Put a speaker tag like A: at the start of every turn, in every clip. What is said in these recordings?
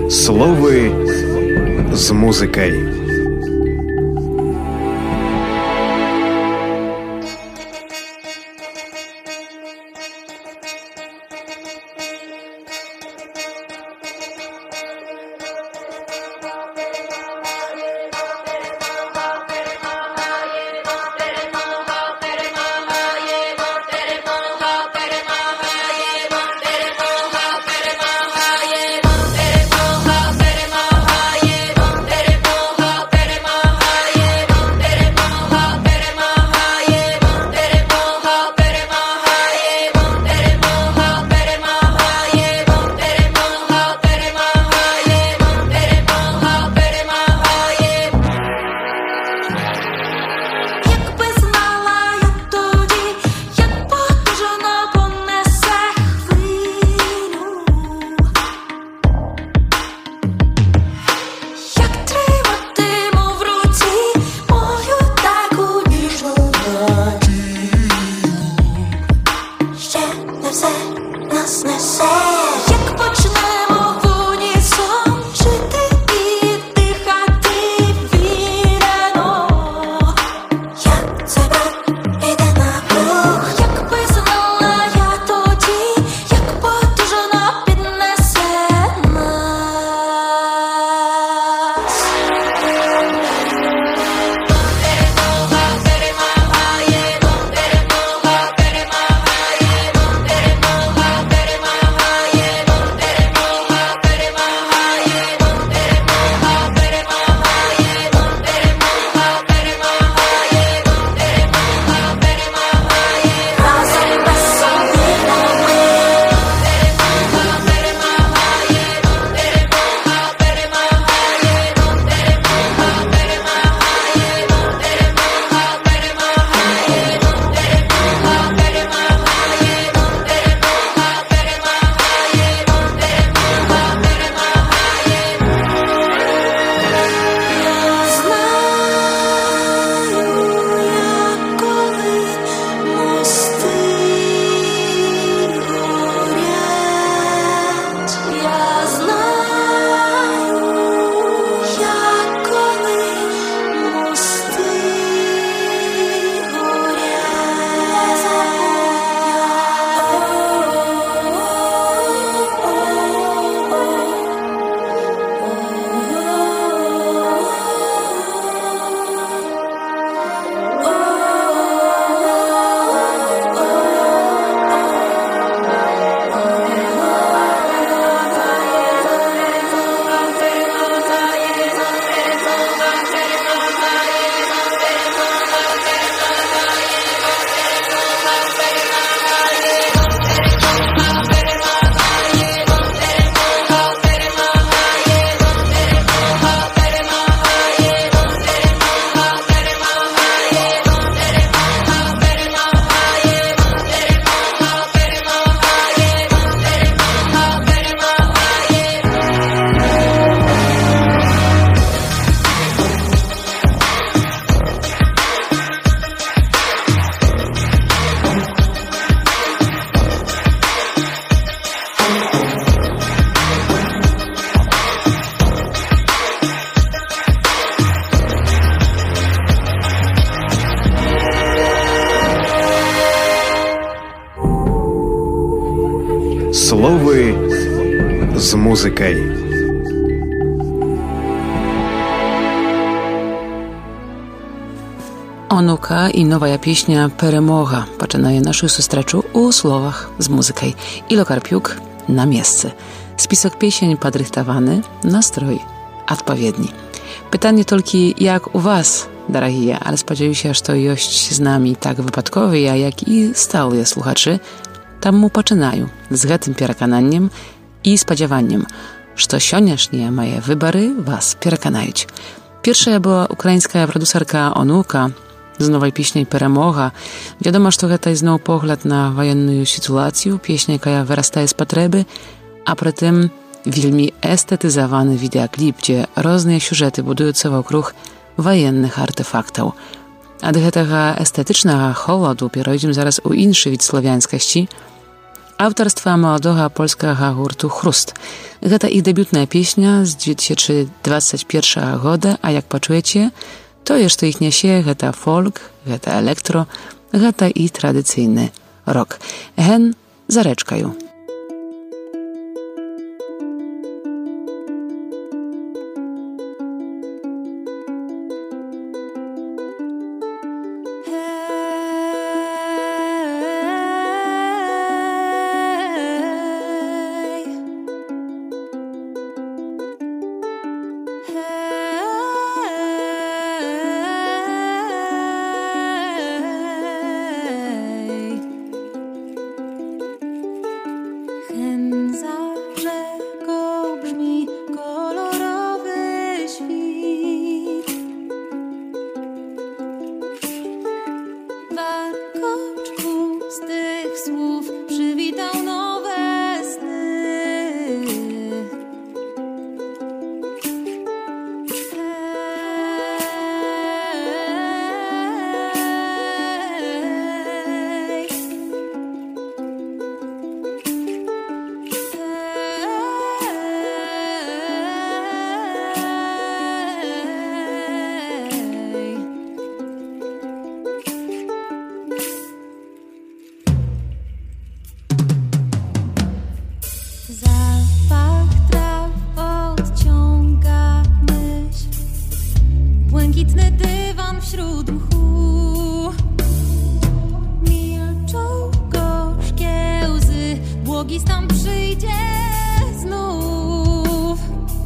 A: Словы з музикой. Словы з музикой.
B: Онука і нова пісня «Перемога» починає нашу зустрічу у словах з музикою. Іло Карпюк на місце. Список пісень підрихтований, настрой відповідний. Pytanie tylko, jak u was, dorogie, ale spodziewam się, że jest z nami tak wypadkowy, jak i stałe słuchacze, tam mu poczynają z tym przekonaniem i spodziewaniem, że sioniasznie moje wybory was przekonają. Pierwsza była ukraińska producerka Onuka z nowej pieśni «Перемога». Wiadomo, że to jest znowu pogląd na wojenną sytuację, pieśń, jaka wyrastaje z potrzeby, a przy tym Wельми estetyzowany wideoklip, gdzie różne siużety budują się wokół wojennych artefaktów. A do tego estetycznego cholodu przejdziemy zaraz u inszy wid słowiańskości, Autorstwa młodego polskiego hurtu Chrust. To ich debiutna pieśnia z 2021 roku, a jak poczujecie, to jeszcze ich niesie, to folk, to elektro, to i tradycyjny rock. Hen zareczkają.
C: Błękitny dywan wśród mchu, milczą gorzkie łzy, błogi stan przyjdzie znów.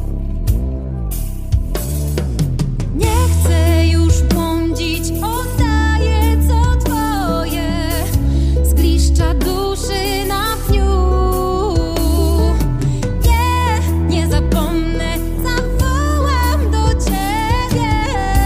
C: Nie chcę już błądzić, oddaję co twoje, zgliszcza duszy na pniu. Nie zapomnę, zawołam do ciebie.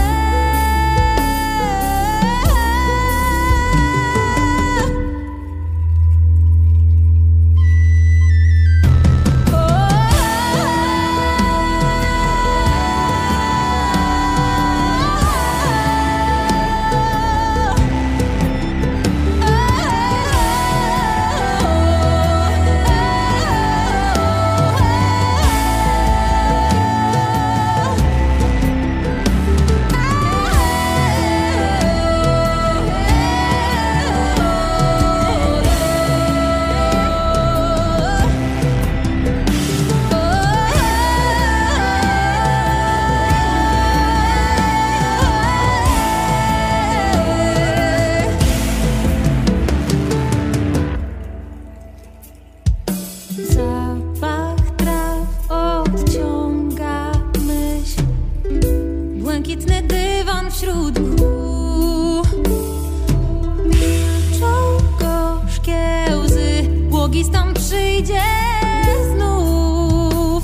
C: Zapach traw odciąga myśl, błękitny dywan wśród mchu, milczą gorzkie łzy, błogi stan przyjdzie znów.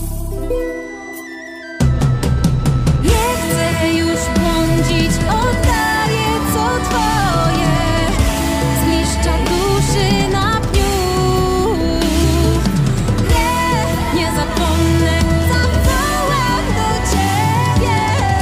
C: Nie chcę już błądzić, oddaję co twoje, zgliszcza duszy na pniu. Nie zapomnę, zawołam do ciebie.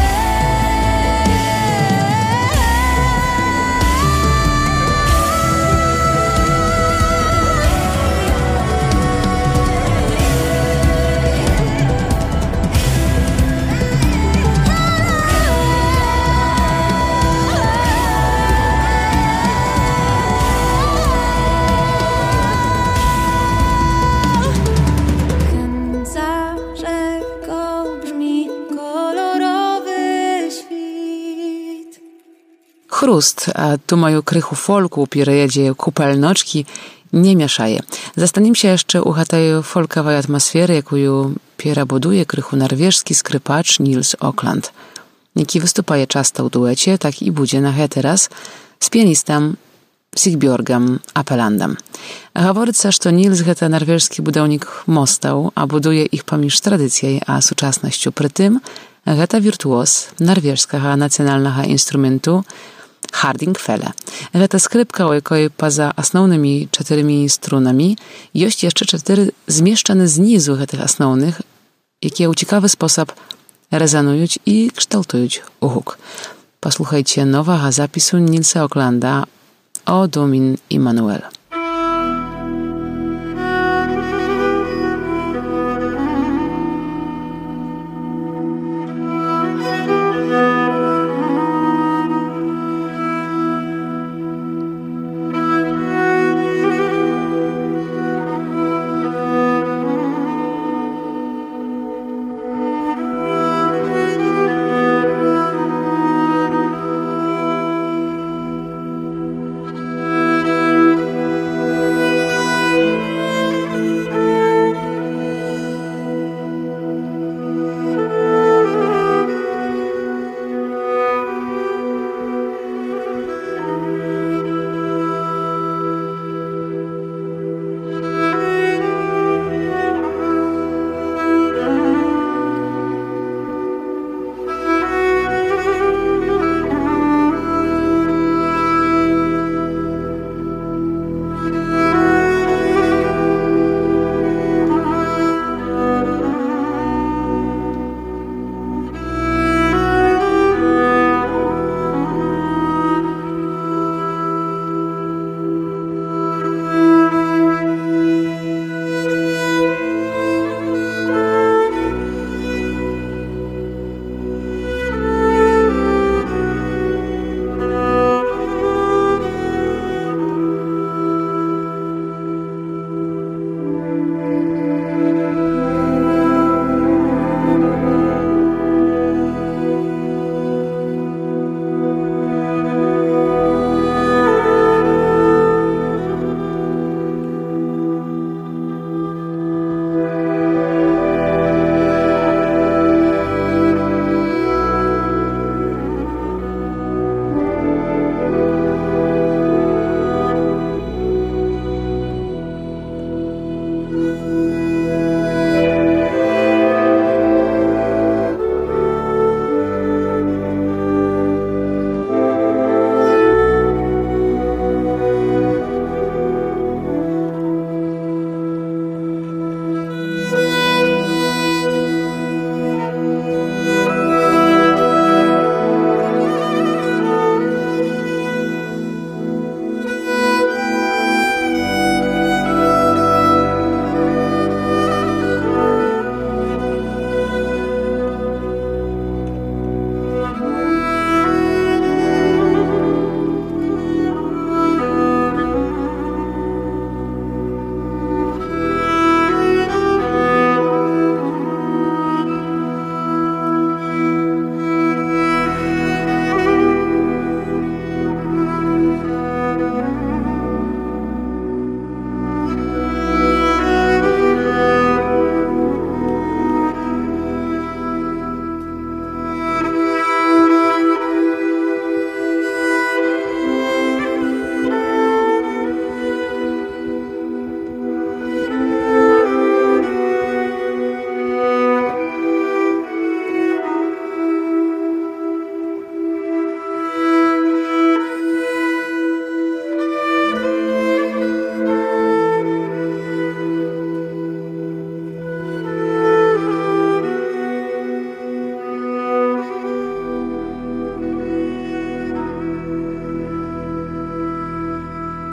C: Hen za rzeką brzmi kolorowy świt.
B: Chrust, a tu moją krychu folku pierejedzie kupelnoczki, nie mieszaje. Zastaniem się jeszcze u tej folkowej atmosfery, jaką piera buduje krychu norweżski skrypacz Nils Okland. Jaki występuje często w duecie, tak i będzie na teraz z pianistą Sigbjörgem Apelandem. Говорится, что Nils to norweżski budownik mostów, a buduje ich pomіж tradycją a współczesnością. Przy tym to wirtuoz norweżskiego nacjonalnego instrumentu hardingfele. To skrypka, u jakiej poza основnymi 4 strunami jest jeszcze 4 zmieszczone znizu tych основnych, jakie w ciekawy sposób rezonują i kształtują huk. Posłuchajcie nowego zapisu Nilsa Oklanda o Domin Immanuel.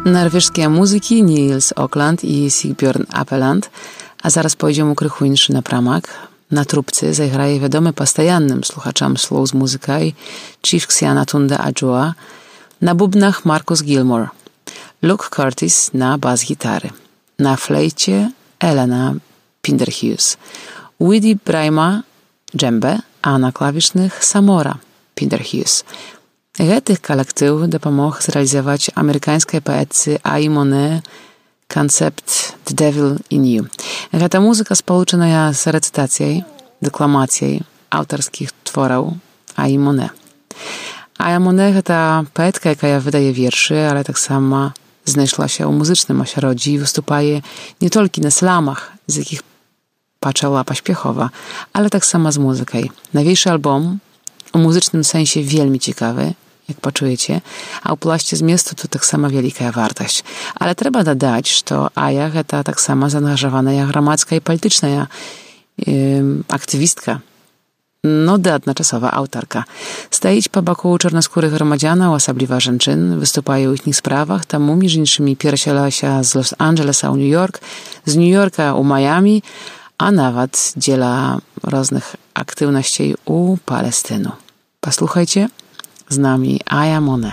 B: Norweżskie muzyki Nils Auckland i Sigbjørn Apeland, a zaraz pojedziemy krychu inszy na pramak. Na trubce zagraje wiadome postajannym słuchaczom slow z muzykaj Chief Xiana Tunde Adjoa, na bubnach Marcus Gilmore, Luke Curtis na bas-gitary, na flejcie Elena Pinderhughes, Woody Braima dżembę, a na klawisznych Samora Pinderhughes. Tych kolektyw dopomógł zrealizować amerykańskiej poetce Ai Monet koncept The Devil in You. Ta muzyka społeczna z recytacją, deklamacją autorskich tworów Ai Monet. Ai Monet to poetka, jaka wydaje wierszy, ale tak samo znajszła się u muzycznym ośrodzi i występuje nie tylko na slamach, z jakich patrzała pośpiechowa, ale tak samo z muzyką. Nowiejszy album o muzycznym sensie wielmi ciekawy, jak poczujecie, a u plaście z miestu to tak sama wielka wartość. Ale trzeba dodać, że Aja to tak sama zaangażowana jak gramadzka i polityczna aktywistka. No jednoczasowa autorka. Stoić po boku czarnoskórych gromadziana, osobliwa żenczyn, występuje w ich sprawach, tam między innymi piersiela się z Los Angelesa u New York, z New Yorka u Miami, a nawet dziela różnych aktywności u Palestynu. Posłuchajcie, z nami Ai Monet.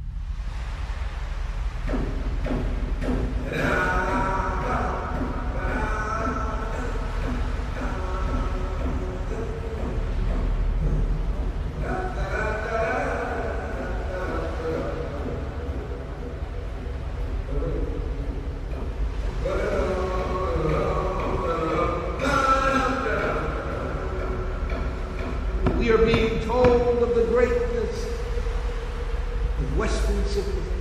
D: We are being told of the greatness of Western civilization.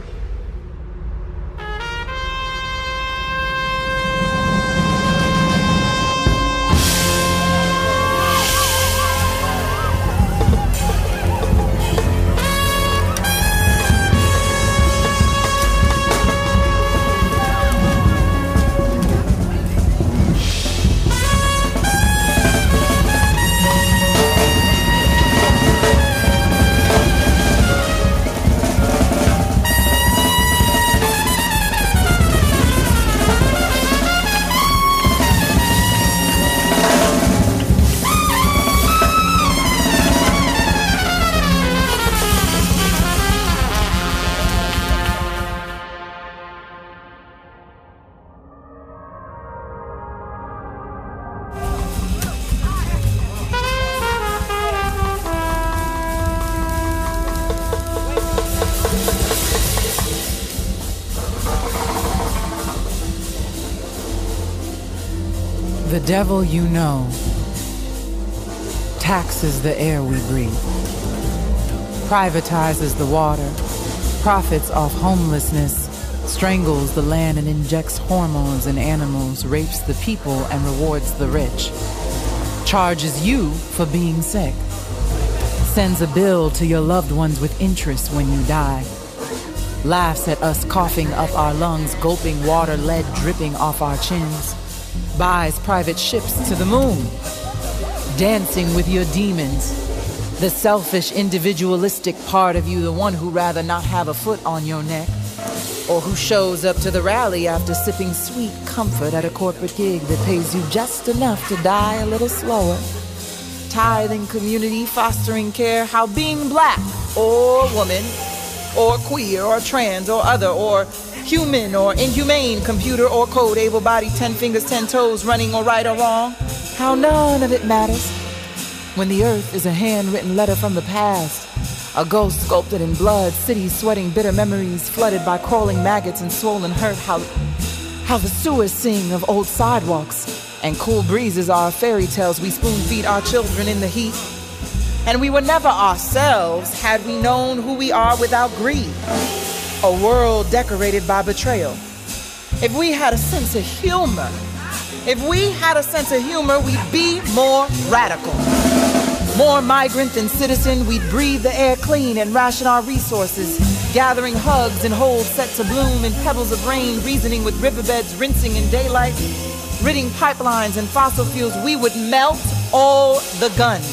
E: The devil you know taxes the air we breathe, privatizes the water, profits off homelessness, strangles the land and injects hormones in animals, rapes the people and rewards the rich, charges you for being sick, sends a bill to your loved ones with interest when you die, laughs at us coughing up our lungs, gulping water, lead dripping off our chins, buys private ships to the moon, dancing with your demons, the selfish, individualistic part of you, the one who'd rather not have a foot on your neck, or who shows up to the rally after sipping sweet comfort at a corporate gig that pays you just enough to die a little slower, tithing community, fostering care, how being black or woman or queer or trans or other or human or inhumane, computer or code, able-bodied, 10 fingers, 10 toes, running or right or wrong, how none of it matters when the earth is a handwritten letter from the past, a ghost sculpted in blood, cities sweating bitter memories, flooded by crawling maggots and swollen hurt, how the sewers sing of old sidewalks, and cool breezes are fairy tales we spoon-feed our children in the heat. And we were never ourselves had we known who we are without greed. A world decorated by betrayal. If we had a sense of humor, we'd be more radical. More migrant than citizen, we'd breathe the air clean and ration our resources, gathering hugs and holds set to bloom in pebbles of rain, reasoning with riverbeds rinsing in daylight, ridding pipelines and fossil fuels. We would melt all the guns.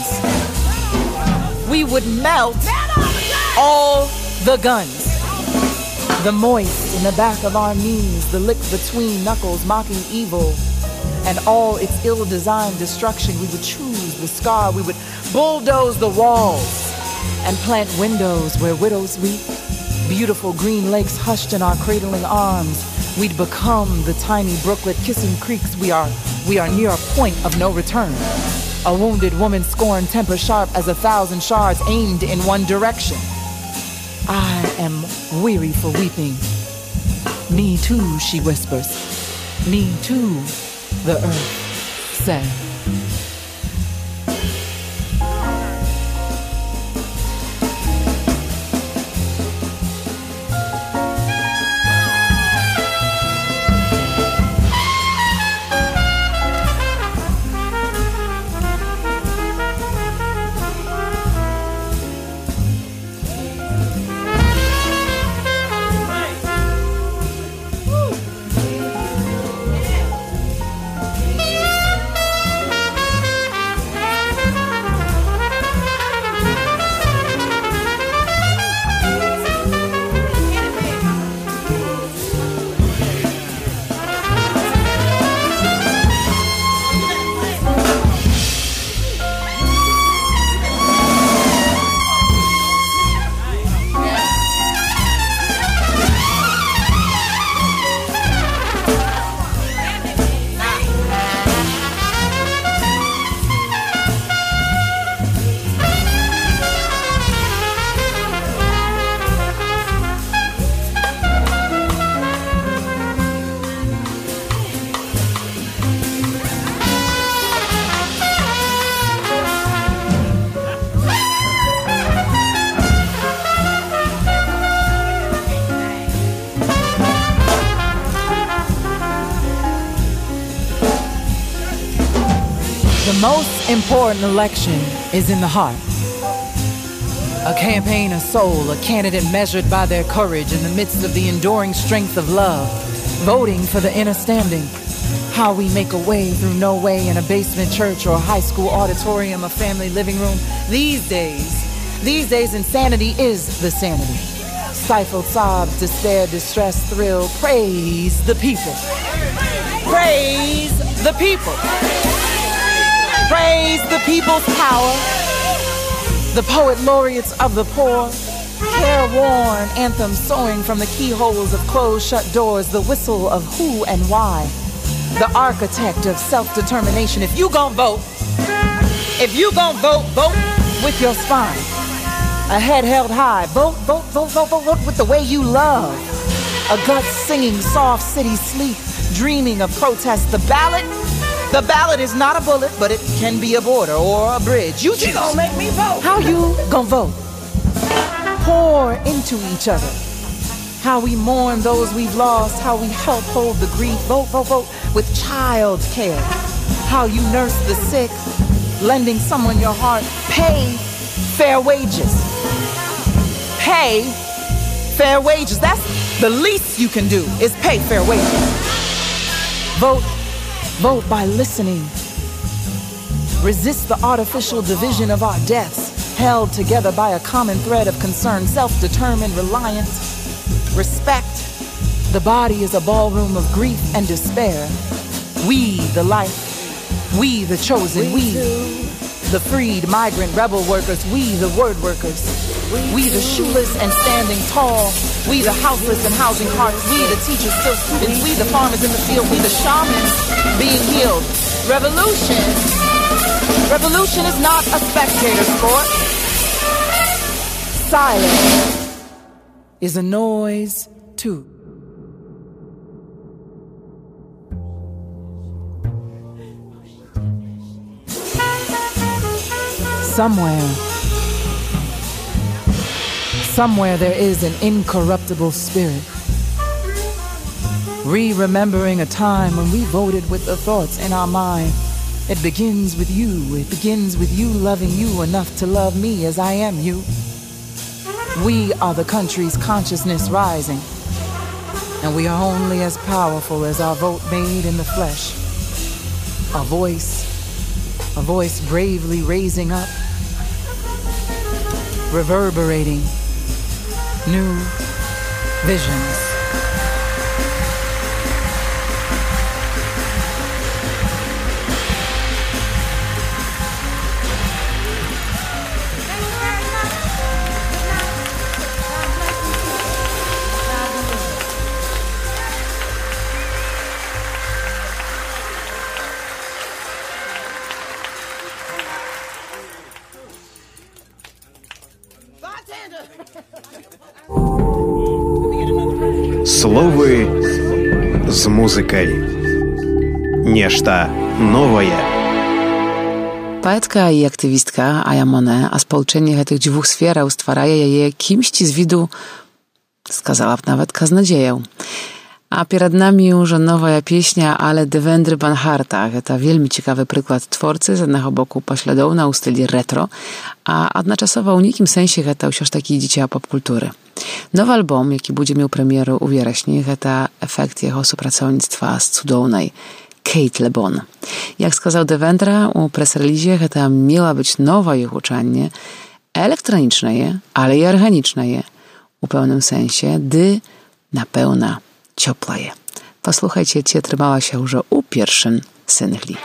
E: We would melt all the guns. The moist in the back of our knees, the lick between knuckles mocking evil and all its ill-designed destruction. We would choose the scar, we would bulldoze the walls and plant windows where widows weep. Beautiful green lakes hushed in our cradling arms. We'd become the tiny brooklet kissing creeks. We are near a point of no return. A wounded woman scorned, temper sharp as 1,000 shards aimed in one direction. I am weary for weeping. Me too, she whispers. Me too, the earth said. The most important election is in the heart. A campaign of soul, a candidate measured by their courage in the midst of the enduring strength of love. Voting for the inner standing. How we make a way through no way in a basement church or a high school auditorium, a family living room. These days, insanity is the sanity. Stifled sobs, despair, distress, thrill. Praise the people. Praise the people. Praise the people's power. The poet laureates of the poor. Careworn anthems soaring from the keyholes of closed shut doors. The whistle of who and why. The architect of self-determination. If you gon' vote, vote with your spine. A head held high. Vote with the way you love. A gut singing soft city sleep, dreaming of protest. The ballot is not a bullet, but it can be a border or a bridge. You choose. Gonna make me vote. How you gonna vote? Pour into each other. How we mourn those we've lost. How we help hold the grief. Vote with child care. How you nurse the sick, lending someone your heart. Pay fair wages. Pay fair wages. That's the least you can do, is pay fair wages. Vote by listening. Resist the artificial division of our deaths, held together by a common thread of concern, self-determined, reliant. Respect. The body is a ballroom of grief and despair. We, the life. We, the chosen. We, the freed, migrant, rebel workers. We, the word workers. We, the shoeless and standing tall. We, the houseless and housing hearts. We, the teachers still students. We, the farmers in the field. We, the shamans being healed. Revolution is not a spectator sport. Silence is a noise too. Somewhere there is an incorruptible spirit, remembering a time when we voted with the thoughts in our mind. It begins with you. It begins with you loving you enough to love me as I am you. We are the country's consciousness rising, and we are only as powerful as our vote made in the flesh. A voice bravely raising up, reverberating, new, Visions.
A: Словы з музыкай. Нешта новае.
B: Паэтка і актывістка Ая Моне, а спалучэнне гэтых дзвюх сфераў стварае яе кімсьці з віду, сказала б нават, казнадзеяў. А перад намі ўжо новая песня Але Девендry Banharta. Гэта вельмі цікавы прыклад творцы, з аднаго боку паслядоўна ў стылі рэтро, а адначасова ў нейкім сэнсе гэта ўсё ж такі дзіця поп-культуры. Nowy album, jaki będzie miał premierę u wrześniu, to efekt jego współpracownictwa z cudownej Kate Le Bon. Jak сказал Devendra u press-release, to miała być nowa ich uczenie, elektroniczne, ale i organiczne, u pełnym sensie, na pełna cioplaje. Posłuchajcie, cię trzymała się już u pierwszym singli.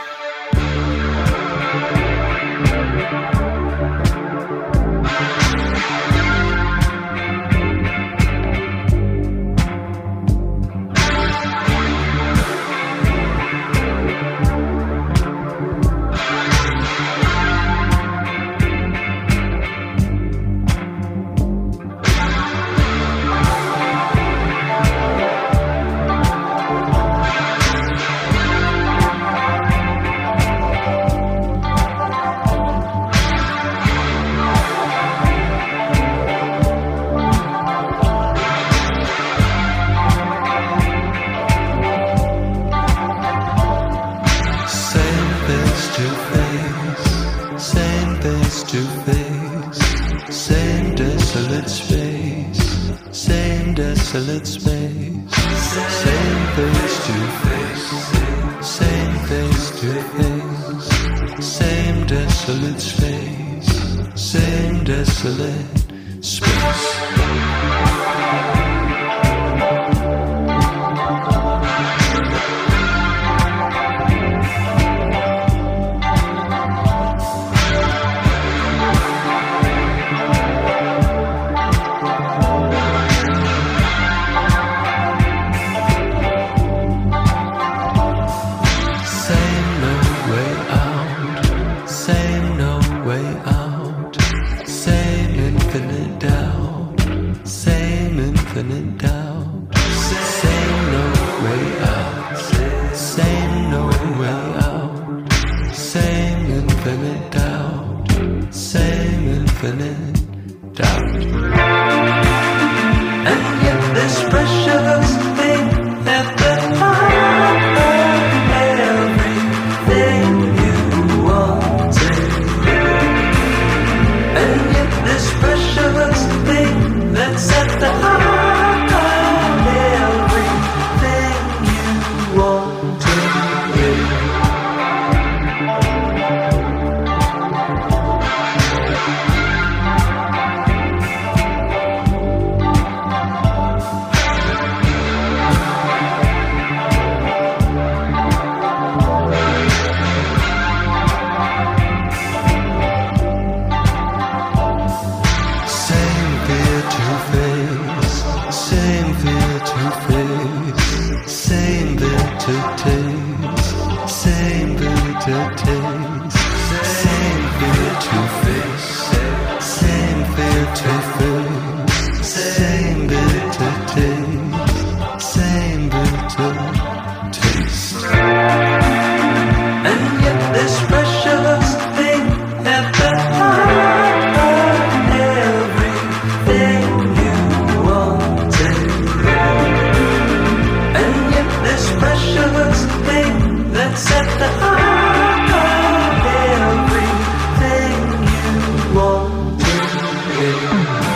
F: Desolate space, same face to face, same face to face, same desolate space, same desolate space.
G: Everything you want to be.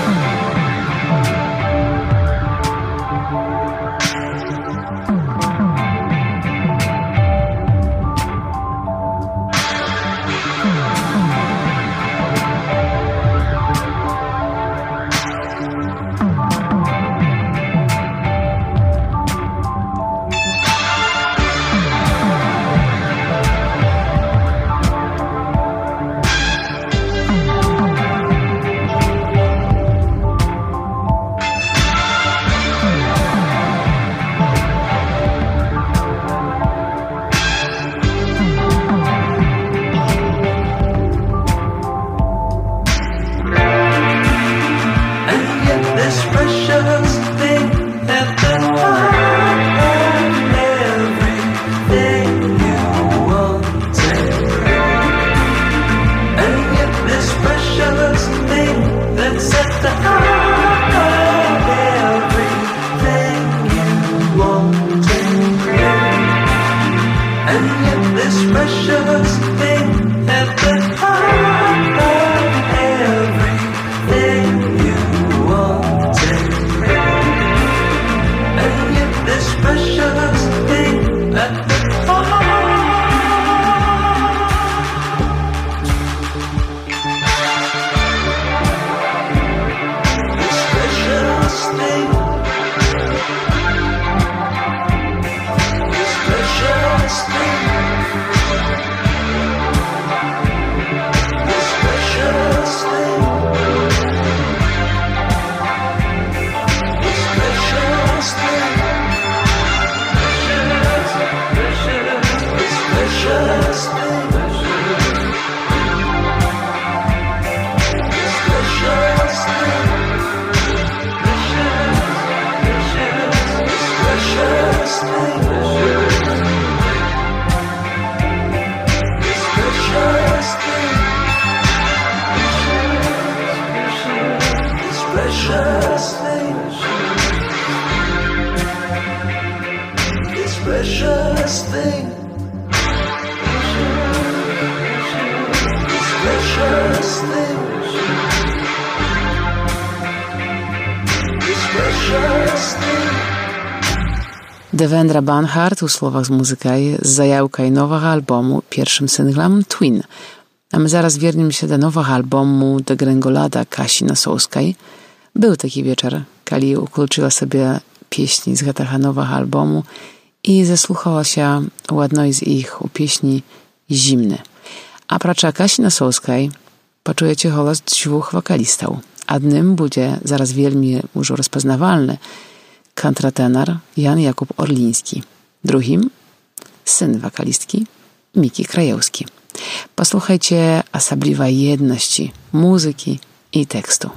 F: precious things. This precious thing.
B: Devendra Banhart u słowach z muzykaj z zajałkaj nowego albumu pierwszym singlem Twin. A my zaraz wierniemy się do nowego albumu Degrengolada Kasi Nosowskiej. Był taki wieczór, kiedy ukulczyła sobie pieśni z tego nowego albumu i zasłuchała się ładnej z ich u pieśni Zimny. A pracza Kasi Nosowskiej poczujecie głos dwóch wokalistów. Jednym będzie zaraz wielmi już rozpoznawalny kontratenor Jan Jakub Orliński. Drugim syn wokalistki Miki Krajewski. Posłuchajcie osobliwej jedności muzyki i tekstu.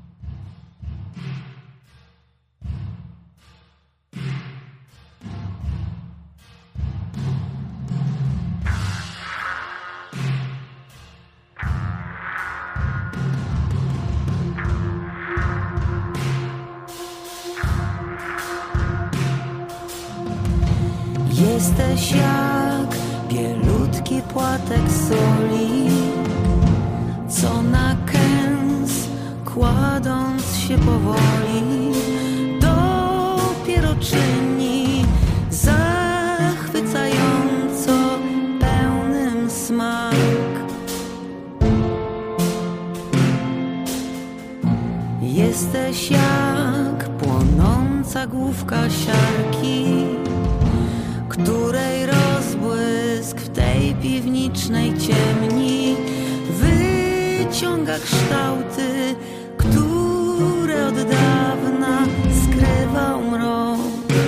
C: Jesteś jak bielutki płatek soli, co na kęs kładąc się powoli, dopiero czyni zachwycająco pełnym smak. Jesteś jak płonąca główka siarki, której rozbłysk w tej piwnicznej ciemni wyciąga kształty, które od dawna skrywał mrok.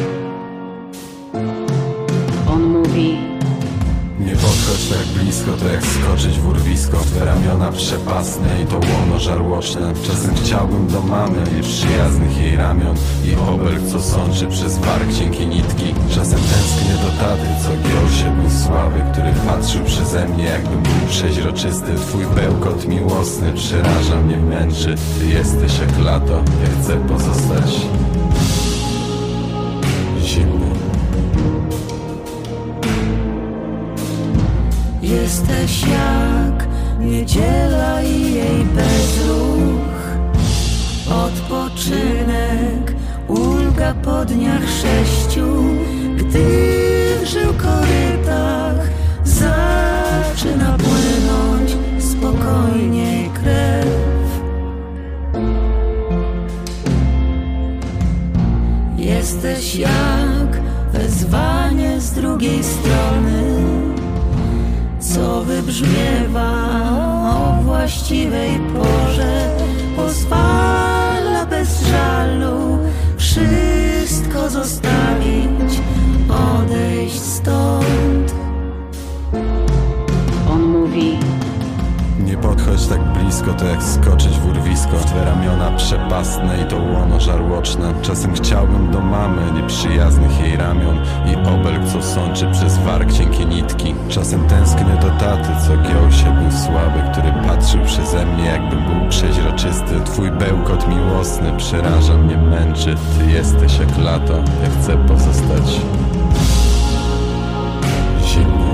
C: On mówi:
G: nie podchodź tak blisko, to jak skoczyć w urwisko. Te ramiona przepasne i to łono żarłoczne. Czasem chciałbym do mamy i przyjaznych jej ramion i obelg, co sączy przez bark cienkie nitki. Czasem tęsknię do taty, co giął się był słaby, który patrzył przeze mnie, jakbym był przeźroczysty. Twój bełkot miłosny przeraża mnie, męczy. Ty jesteś jak lato, ja chcę pozostać zimny.
C: jesteś jak niedziela i jej bezruch, odpoczynek, ulga po dniach 6, gdy w żył korytach zaczyna płynąć spokojniej krew. Jesteś jak wezwanie z drugiej strony, co wybrzmiewa o właściwej porze, pozwala bez żalu wszystko zostawić, odejść stąd. On mówi:
G: nie podchodź tak blisko, to jak skoczyć w urwisko. W twe ramiona przepastne i to łono żarłoczne. Czasem chciałbym do mamy, nieprzyjaznych jej ramion i obelg, co sączy przez warg cienkie nitki. Czasem tęsknię do taty, co giął się był słaby, który patrzył przeze mnie, jakbym był przeźroczysty. Twój bełkot miłosny przeraża mnie, męczy. Ty jesteś jak lato, ja chcę pozostać zimny.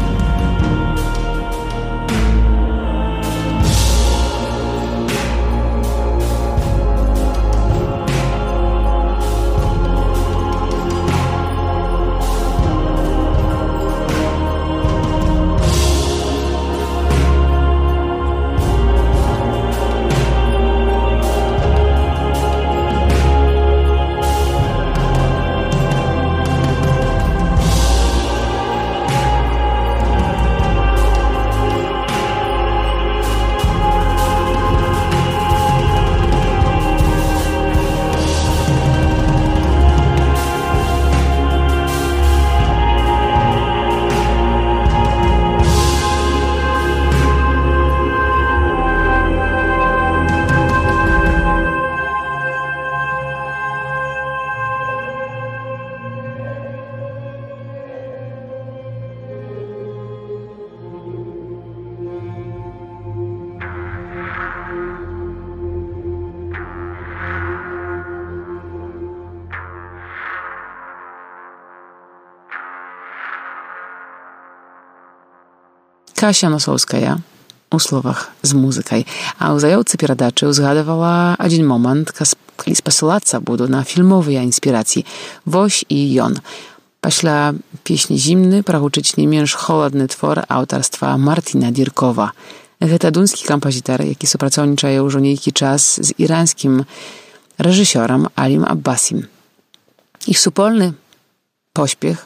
B: Kasia Nosowska у словах з музыкай. А ў заяўцы перадачы ўзгадывала адзін момант, калі спасылацца буду на фільмовыя інспірацыі. Вось і ён. Пасля песні «Зімны» прагучыць не менш холадны твор аўтарства Мартина Діркова. Гэта дунскі кампазітар, які супрацоўнічае ўжо нейкі час з іранскім рэжысёрам Алім Аббасім. Іх супольны поспех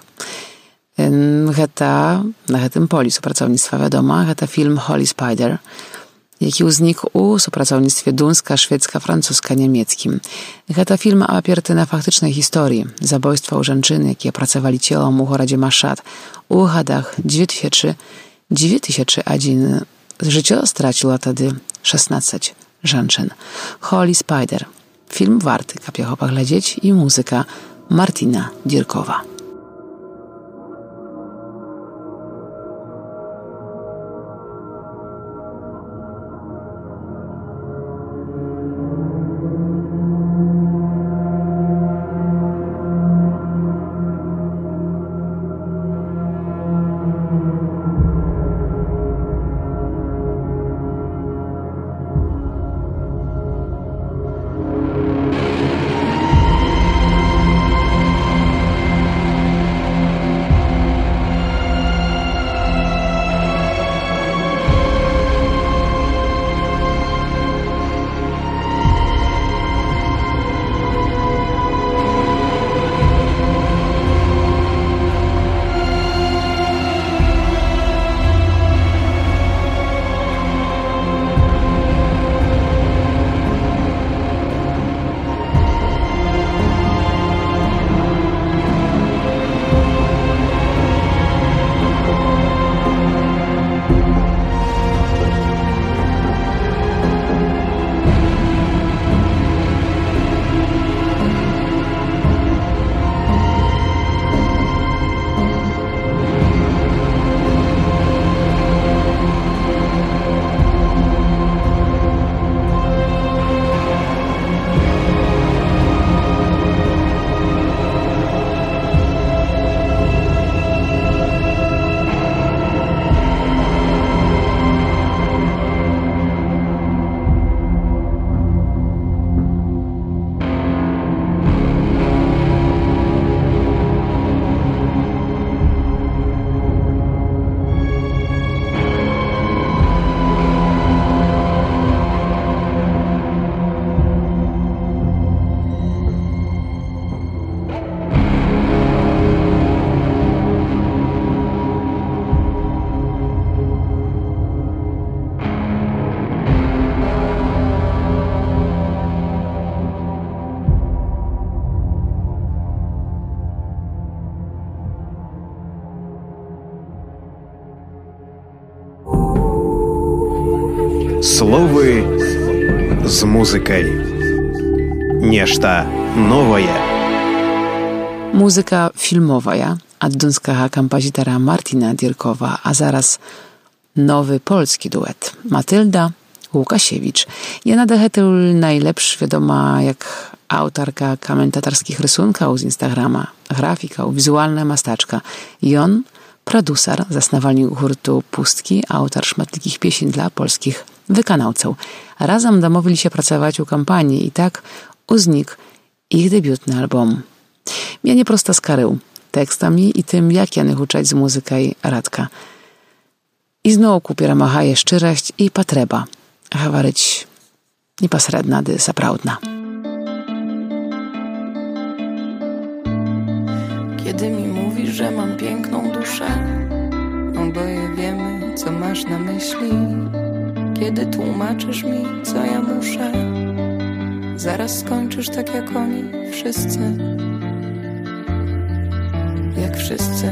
B: гэта на гэтым полі супрацоўніцтва, вядома, гэта фільм «Holy Spider», які ўзнік у супрацоўніцтве дунска-шведска-французска-нямецкім. Гэта фільм аперты на фактычнай гісторыі забойстваў жанчын, якія працавалі целам у горадзе Машад. У гадах 2001 жыццё страціла тады 16 жанчын. «Holy Spider». Фільм варты, каб яго паглядзець, і музыка Мартина Діркова.
A: Словы з музыкай. Нешта новае.
B: Музыка фільмовая ад дунскага кампазітара Мартина Діркова, а зараз новы польскі дуэт Матылда Łukasiewicz. Яна дагэтуль найлепш вядома як аўтарка каментатарскіх рысункаў з інстаграма, графікаў, візуальная мастачка. Ён прадусар, заснавальнік гурту Пусткі, аўтар шматлікіх песень для польскіх выканаўцаў. Разам дамовіліся працаваць у кампаніі, і так узнік іх дэбютны альбом. Мяне проста скарыў тэкстамі і тым, як яны гучаць з музыкай радка. І зноўку перамагае шчырасць і патрэба гаварыць непасрэдна ды сапраўдна.
H: Kiedy mi mówisz, że mam piękną duszę, oboje wiemy, co masz na myśli. Kiedy tłumaczysz mi, co ja muszę, zaraz skończysz tak jak oni wszyscy. Jak wszyscy.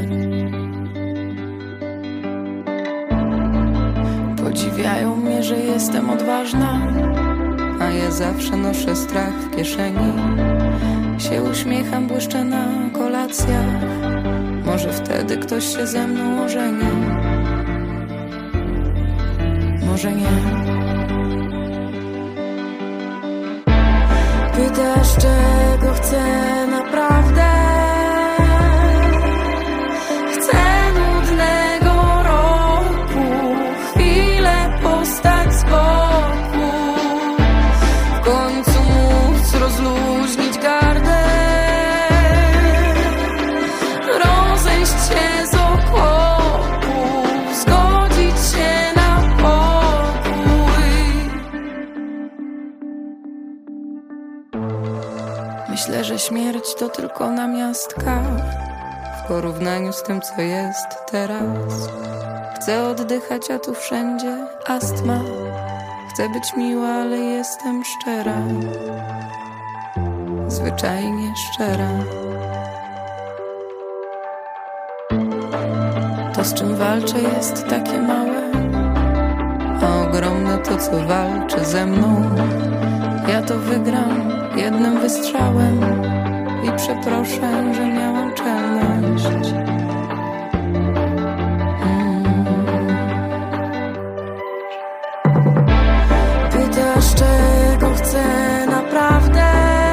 H: Podziwiają mnie, że jestem odważna, a ja zawsze noszę strach w kieszeni. Się uśmiecham, błyszczę na kolacjach, może wtedy ktoś się ze mną ożeni. Może nie. Pytasz, czego chcę naprawdę? Chcę nudnego roku, chwilę po rozluźnić gardę, rozejść się z okopów, zgodzić się na pokój. Myślę, że śmierć to tylko namiastka w porównaniu z tym, co jest teraz. Chcę oddychać, a tu wszędzie astma. Chcę być miła, ale jestem szczera, zwyczajnie szczera. To, z czym walczę, jest takie małe, a ogromne to, co walczy ze mną. Ja to wygram jednym wystrzałem i przeproszę, że miałam czelność. Pytasz, czego chcę naprawdę?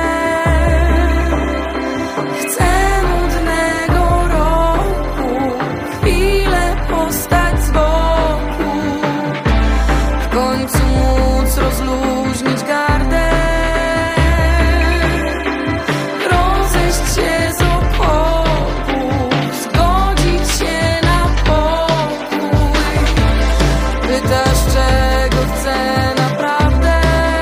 H: Chcę nudnego roku, chwilę postać z boku, w końcu móc rozluźnić gardę, rozejść się z okopów, zgodzić się na pokój. Pytasz, czego chcę naprawdę?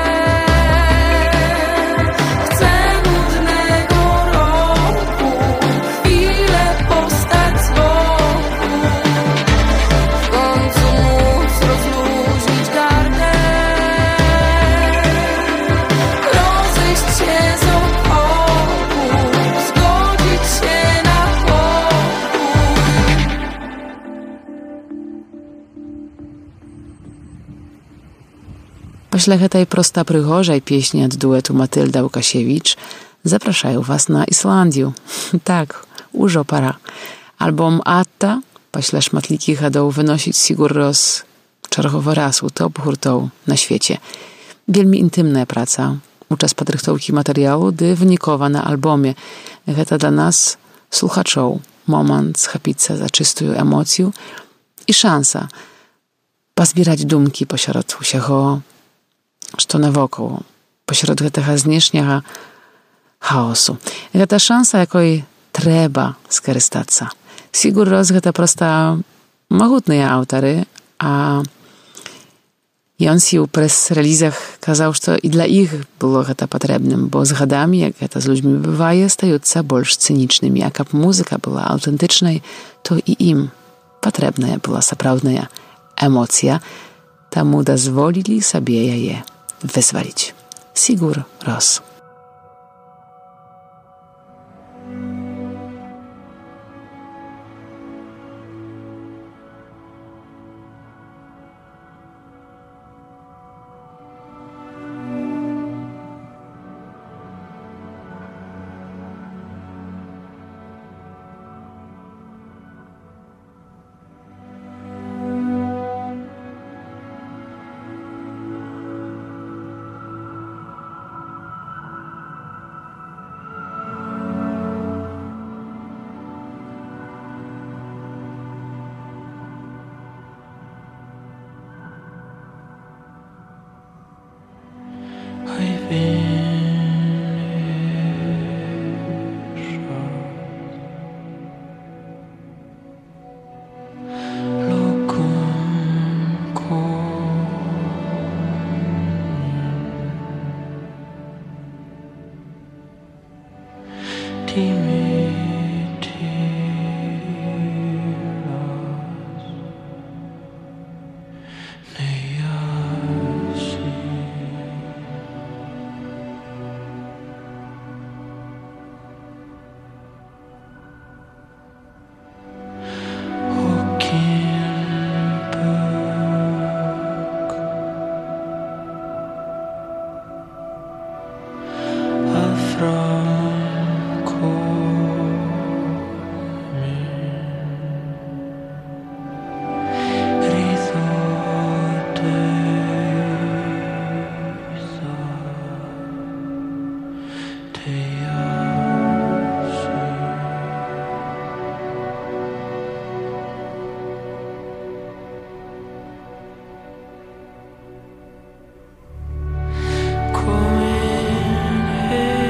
H: Chcę nudnego roku, chwilę postać z boku, w końcu móc rozluźnić gardę, rozejść się z okopów, zgodzić się na pokój.
B: Пасля гэтай проста прыгожай песні ад дуэту Матылда Łukasiewicz запрашаю вас на Ісландію. Так, ужо пара. Альбом «Атта» пасля шматлікіх гадоў выносіць Sigur Rós чарговы раз у топ гуртоў на свеце. Вельмі інтымная праца. У час падрыхтоўкі матэрыялу ды вынікова на альбоме. Гэта для нас, слухачоў, момант схапіцца за чыстую эмоцыю і шанса пазбіраць думкі посярод усяго, што навокал, посярод гэтага знешняга хаосу. Гэта шанса, якой трэба скарыстацца. Sigur Rós гэта проста магутныя аўтары, а ён си ў прэс-рэлізах казаў, што і для іх было гэта патрэбным, бо з гадамі, як гэта з людзьмі бывае, стаюцца больш цынічнымі. А каб музыка была аўтэнтычнай, то і ім патрэбная была сапраўдная эмоцыя, таму дазволілі сабе яе вызваліць. Sigur Rós.
H: Come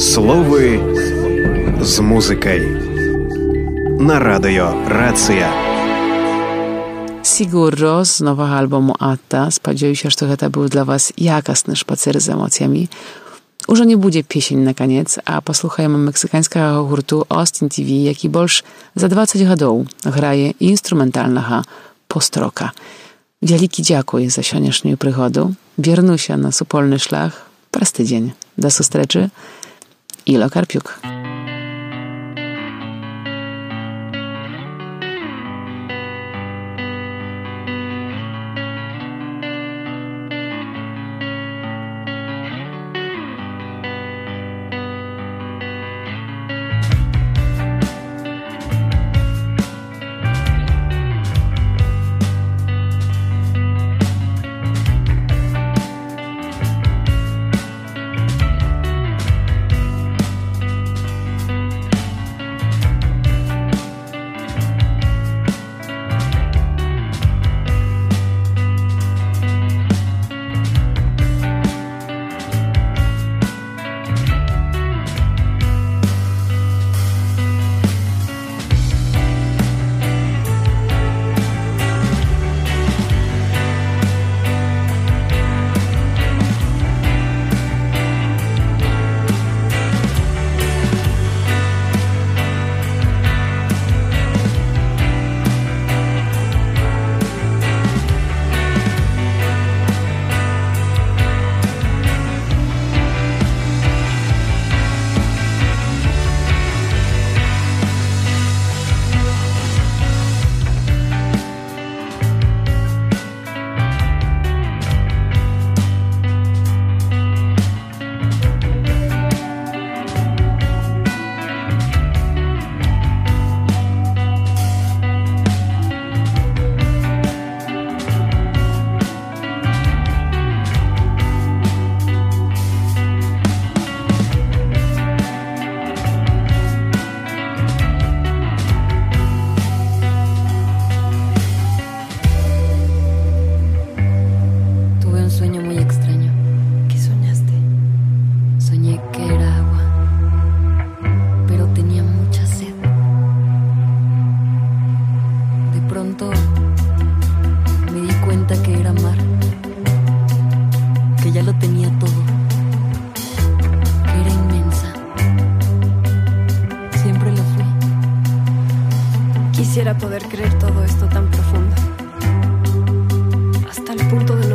A: Слови з музикай на радіо Рація.
B: Sigurro z nowego albumu Atta. Spodziewam że to był dla was jakasny szpacer z emocjami. Już nie będzie pieśń na koniec, a posłuchajmy meksykańskiego hurtu Austin TV, jaki больше za 20 lat graje instrumentalnego postroka. Wielki dziękuję za dzisiejszą przygodę. Wiernu się na supolny szlach. Prosty dzień. Do zustreczy. Ilo Karpiuk.
I: Quisiera poder creer todo esto tan profundo, hasta el punto de